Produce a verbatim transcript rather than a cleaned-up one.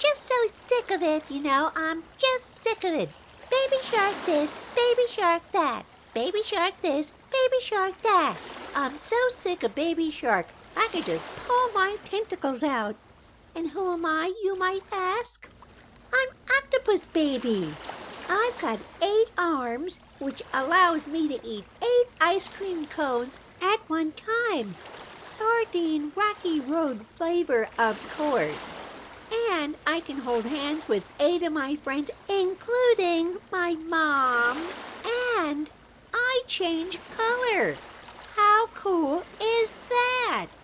just so sick of it, you know. I'm just sick of it. Baby shark this, baby shark that. Baby shark this, baby shark that. I'm so sick of baby shark, I could just pull my tentacles out. And who am I, you might ask? I'm Octopus Baby. I've got eight arms, which allows me to eat eight ice cream cones at one time. Sardine Rocky Road flavor, of course. And I can hold hands with eight of my friends, including my mom. And I change color. How cool is that?